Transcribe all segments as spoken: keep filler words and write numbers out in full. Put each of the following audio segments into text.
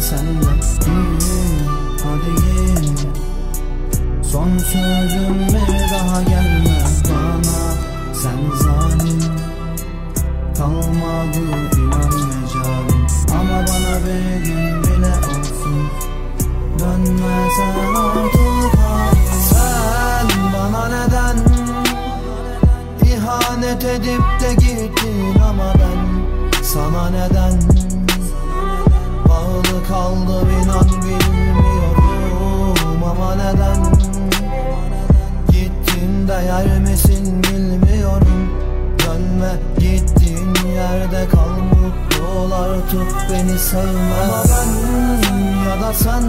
senle. Git, hadi git. Son sözüm bir daha gelme bana. Sen zalim, kalmadı inan mecalim. Ama bana bir gün bile olsun dönmesen artık. Sen bana neden ihanet edip de gittin, ama ben sana neden bağlı kaldım inan bilmiyorum. Ama neden gittin, değer misin bilmiyorum. Dönme, gittiğin yerde kal, mutlular tut beni sevme. Ama ben ya da sen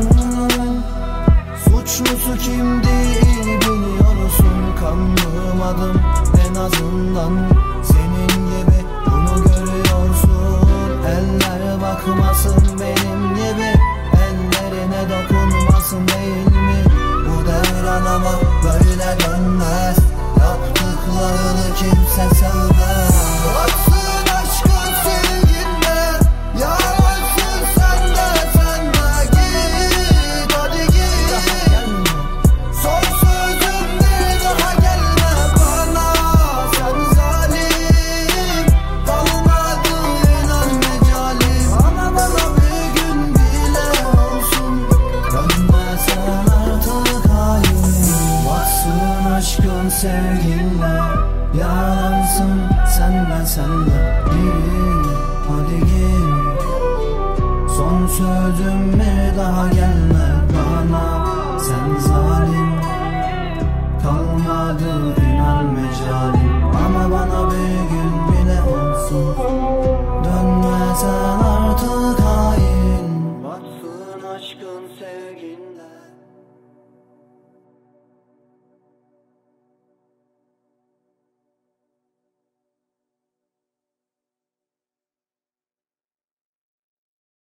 suçlusu kim değil biliyorsun. Kanmadım en azından, senin gibi bunu görüyorsun. Eller bakmasın benim gibi, ellerine dokunmasın değil mi? Bu devran ama böyle dönmez, yaptıklarını kimse sevmez. Baksın aşkın sevginle, yaransın sen de sen de. Git, hadi git. Son sözüm bir daha gelme bana. Sen zalim, kalmadı inan mecalim. Ama bana bir gün bile olsun dönmesen artık hain. Baksın aşkın sevginle, yaransın senden senden. Git, hadi git. Son sözüm bir daha gelme bana. Sen zalim,